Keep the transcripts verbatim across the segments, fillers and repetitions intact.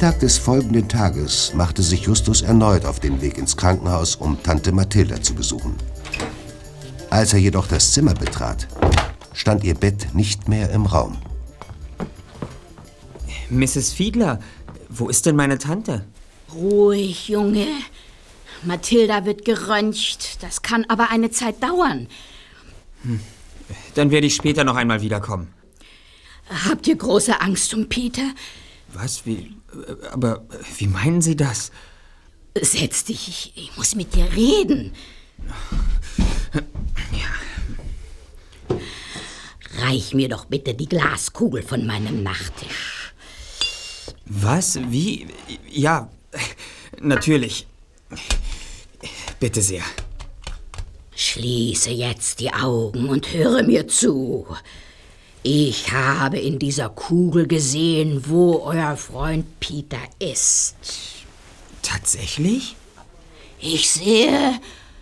Mittag des folgenden Tages machte sich Justus erneut auf den Weg ins Krankenhaus, um Tante Mathilda zu besuchen. Als er jedoch das Zimmer betrat, stand ihr Bett nicht mehr im Raum. Misses Fiedler, wo ist denn meine Tante? Ruhig, Junge. Mathilda wird geröntgt. Das kann aber eine Zeit dauern. Hm. Dann werde ich später noch einmal wiederkommen. Habt ihr große Angst um Peter? Was? Wie? Aber wie meinen Sie das? Setz dich, ich, ich muss mit dir reden. Ja. Reich mir doch bitte die Glaskugel von meinem Nachttisch. Was? Wie? Ja, natürlich. Bitte sehr. Schließe jetzt die Augen und höre mir zu. Ich habe in dieser Kugel gesehen, wo euer Freund Peter ist. Tatsächlich? Ich sehe...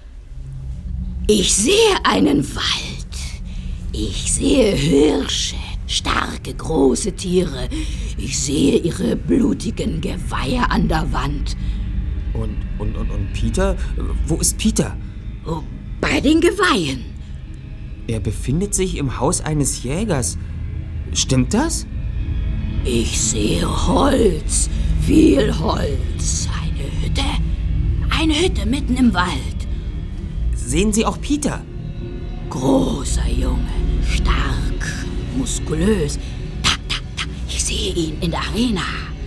Ich sehe einen Wald. Ich sehe Hirsche, starke, große Tiere. Ich sehe ihre blutigen Geweihe an der Wand. Und, und, und, und Peter? Wo ist Peter? Oh, bei den Geweihen. Er befindet sich im Haus eines Jägers. Stimmt das? Ich sehe Holz, viel Holz. Eine Hütte, eine Hütte mitten im Wald. Sehen Sie auch Peter? Großer Junge, stark, muskulös. Da, da, da, ich sehe ihn in der Arena.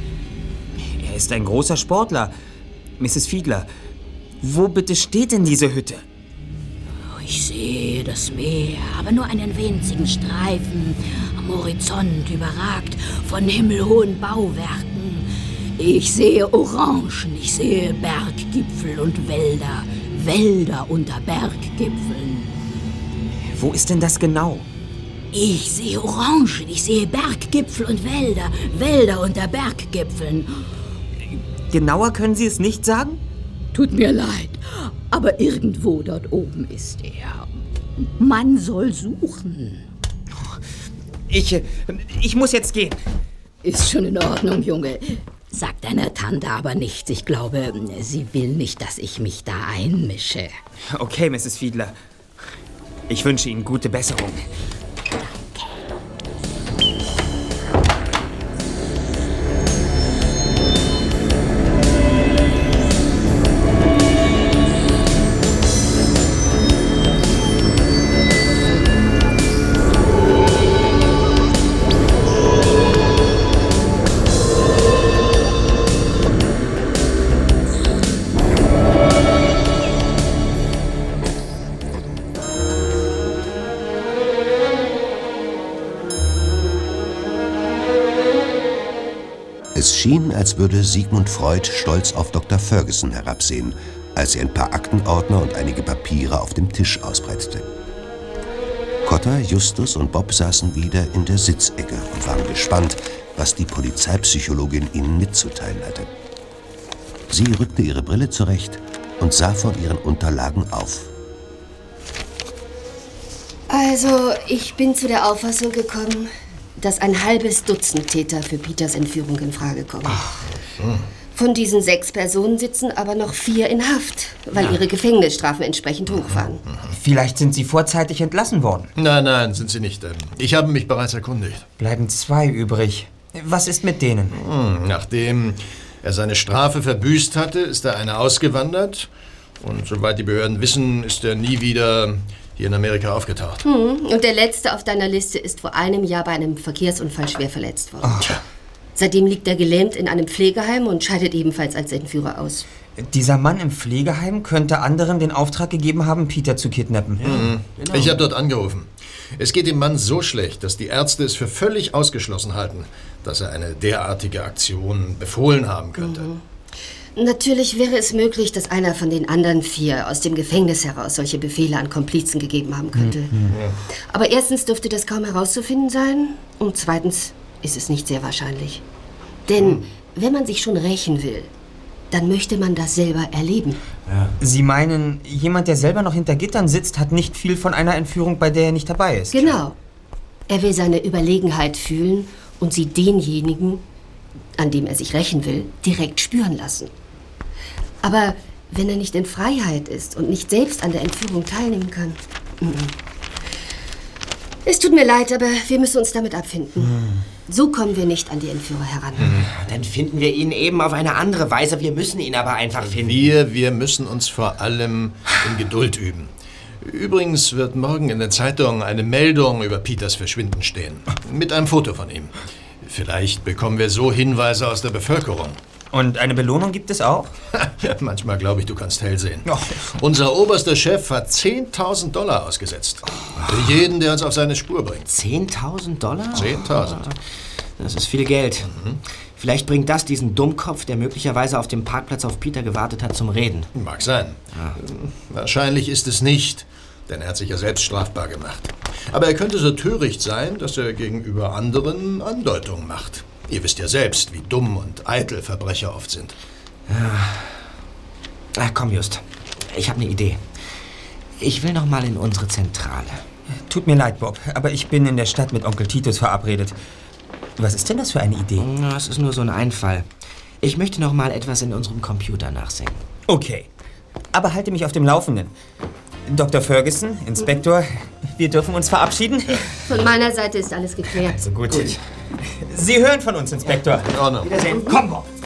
Er ist ein großer Sportler. Misses Fiedler, wo bitte steht denn diese Hütte? Ich sehe das Meer, aber nur einen winzigen Streifen am Horizont, überragt von himmelhohen Bauwerken. Ich sehe Orangen, ich sehe Berggipfel und Wälder, Wälder unter Berggipfeln. Wo ist denn das genau? Ich sehe Orangen, ich sehe Berggipfel und Wälder, Wälder unter Berggipfeln. Genauer können Sie es nicht sagen? Tut mir leid, aber irgendwo dort oben ist er. Man soll suchen. Ich, ich muss jetzt gehen. Ist schon in Ordnung, Junge. Sag deiner Tante aber nichts. Ich glaube, sie will nicht, dass ich mich da einmische. Okay, Misses Fiedler. Ich wünsche Ihnen gute Besserung. Es schien, als würde Sigmund Freud stolz auf Doktor Ferguson herabsehen, als er ein paar Aktenordner und einige Papiere auf dem Tisch ausbreitete. Cotta, Justus und Bob saßen wieder in der Sitzecke und waren gespannt, was die Polizeipsychologin ihnen mitzuteilen hatte. Sie rückte ihre Brille zurecht und sah von ihren Unterlagen auf. Also, ich bin zu der Auffassung gekommen, dass ein halbes Dutzend Täter für Peters Entführung in Frage kommen. Ach. Von diesen sechs Personen sitzen aber noch vier in Haft, weil ja. ihre Gefängnisstrafen entsprechend hoch waren. Vielleicht sind sie vorzeitig entlassen worden. Nein, nein, sind sie nicht. Ich habe mich bereits erkundigt. Bleiben zwei übrig. Was ist mit denen? Hm, nachdem er seine Strafe verbüßt hatte, ist der eine ausgewandert. Und soweit die Behörden wissen, ist er nie wieder hier in Amerika aufgetaucht. Hm, und der letzte auf deiner Liste ist vor einem Jahr bei einem Verkehrsunfall schwer verletzt worden. Ach. Seitdem liegt er gelähmt in einem Pflegeheim und scheidet ebenfalls als Entführer aus. Dieser Mann im Pflegeheim könnte anderen den Auftrag gegeben haben, Peter zu kidnappen. Ja, mhm. genau. Ich habe dort angerufen. Es geht dem Mann so schlecht, dass die Ärzte es für völlig ausgeschlossen halten, dass er eine derartige Aktion befohlen haben könnte. Mhm. Natürlich wäre es möglich, dass einer von den anderen vier aus dem Gefängnis heraus solche Befehle an Komplizen gegeben haben könnte. Mhm. Aber erstens dürfte das kaum herauszufinden sein und zweitens ist es nicht sehr wahrscheinlich. Denn mhm. wenn man sich schon rächen will, dann möchte man das selber erleben. Ja. Sie meinen, jemand, der selber noch hinter Gittern sitzt, hat nicht viel von einer Entführung, bei der er nicht dabei ist? Genau. Er will seine Überlegenheit fühlen und sie denjenigen, an dem er sich rächen will, direkt spüren lassen. Aber wenn er nicht in Freiheit ist und nicht selbst an der Entführung teilnehmen kann... Es tut mir leid, aber wir müssen uns damit abfinden. Hm. So kommen wir nicht an die Entführer heran. Hm. Dann finden wir ihn eben auf eine andere Weise. Wir müssen ihn aber einfach finden. Wir, wir müssen uns vor allem in Geduld üben. Übrigens wird morgen in der Zeitung eine Meldung über Peters Verschwinden stehen. Mit einem Foto von ihm. Vielleicht bekommen wir so Hinweise aus der Bevölkerung. Und eine Belohnung gibt es auch? Manchmal glaube ich, du kannst hell sehen. Oh. Unser oberster Chef hat zehntausend Dollar ausgesetzt. Für jeden, der uns auf seine Spur bringt. zehntausend Dollar? zehntausend. Das ist viel Geld. Mhm. Vielleicht bringt das diesen Dummkopf, der möglicherweise auf dem Parkplatz auf Peter gewartet hat, zum Reden. Mag sein. Ja. Wahrscheinlich ist es nicht, denn er hat sich ja selbst strafbar gemacht. Aber er könnte so töricht sein, dass er gegenüber anderen Andeutungen macht. Ihr wisst ja selbst, wie dumm und eitel Verbrecher oft sind. Ja. Ach, komm, Just. Ich habe eine Idee. Ich will noch mal in unsere Zentrale. Tut mir leid, Bob, aber ich bin in der Stadt mit Onkel Titus verabredet. Was ist denn das für eine Idee? Es ist nur so ein Einfall. Ich möchte noch mal etwas in unserem Computer nachsehen. Okay, aber halte mich auf dem Laufenden. Doktor Ferguson, Inspektor, wir dürfen uns verabschieden? Von meiner Seite ist alles geklärt. Also gut. gut. Sie hören von uns, Inspektor. In Ordnung. Wiedersehen. Komm, Bob.